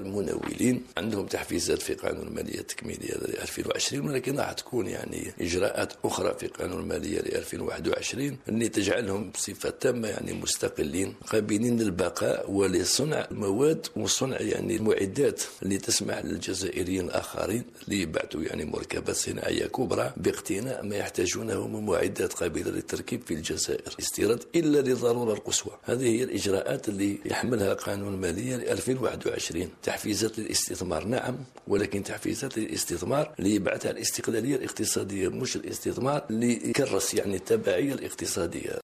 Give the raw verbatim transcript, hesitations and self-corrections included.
المناولين عندهم تحفيزات في قانون المالية التكميلية ل ألفين وعشرين، ولكن راح تكون يعني إجراءات أخرى في قانون المالية ل ألفين وواحد وعشرين اللي تجعلهم بصفة تامة يعني مستقلين قابلين للبقاء ولصنع المواد وصنع يعني المعدات اللي تسمح للجزائريين الآخرين اللي يبعثوا يعني مركبات صناعية كبرى باقتناء ما يحتاجونه من معدات قابلة للتركيب في الجزائر، استيراد إلا للضرورة القصوى. هذه هي الإجراءات اللي يحملها قانون المالية ل ألفين وواحد وعشرين. تحفيزات للاستثمار نعم، ولكن تحفيزات للاستثمار اللي يبعثها الاستقلالية الاقتصادية، مش الاستثمار اللي يكرس يعني التبعية الاقتصادية.